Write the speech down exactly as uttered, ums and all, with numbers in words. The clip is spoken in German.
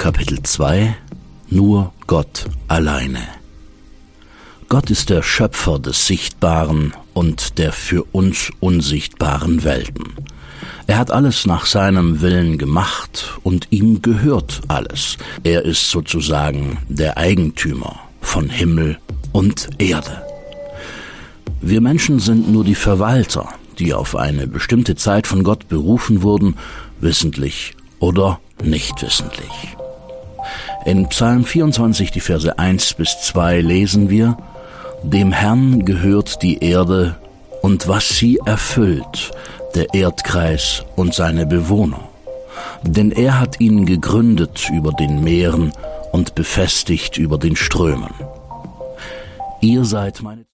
Kapitel zwei Nur Gott alleine. Gott ist der Schöpfer des sichtbaren und der für uns unsichtbaren Welten. Er hat alles nach seinem Willen gemacht und ihm gehört alles. Er ist sozusagen der Eigentümer von Himmel und Erde. Wir Menschen sind nur die Verwalter, die auf eine bestimmte Zeit von Gott berufen wurden, wissentlich oder nicht wissentlich. In Psalm vierundzwanzig, die Verse eins bis zwei lesen wir: Dem Herrn gehört die Erde und was sie erfüllt, der Erdkreis und seine Bewohner. Denn er hat ihn gegründet über den Meeren und befestigt über den Strömen. Ihr seid meine